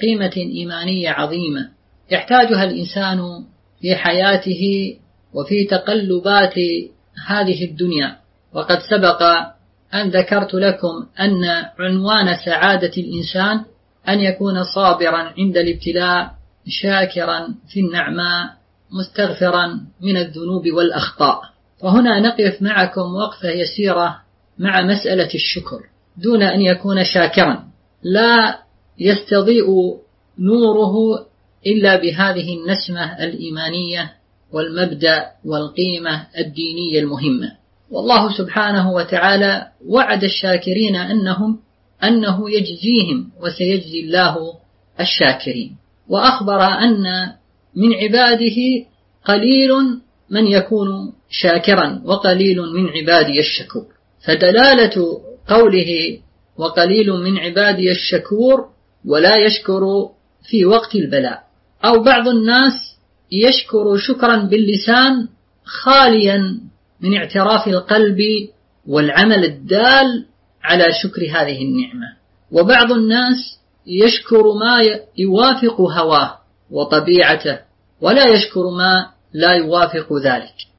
قيمة إيمانية عظيمة يحتاجها الإنسان في حياته وفي تقلبات هذه الدنيا. وقد سبق أن ذكرت لكم أن عنوان سعادة الإنسان أن يكون صابرا عند الابتلاء، شاكرا في النعماء، مستغفرا من الذنوب والأخطاء. وهنا نقف معكم وقفة يسيرة مع مسألة الشكر دون أن يكون شاكرا. لا يستضيء نوره إلا بهذه النسمة الإيمانية والمبدأ والقيمة الدينية المهمة. والله سبحانه وتعالى وعد الشاكرين أنه يجزيهم وسيجزي الله الشاكرين، وأخبر أن من عباده قليل من يكون شاكرا وقليل من عبادي الشكور. فدلالة قوله وقليل من عبادي الشكور ولا يشكر في وقت البلاء. أو بعض الناس يشكر شكرا باللسان خاليا من اعتراف القلب والعمل الدال على شكر هذه النعمة. وبعض الناس يشكر ما يوافق هواه وطبيعته ولا يشكر ما لا يوافق ذلك.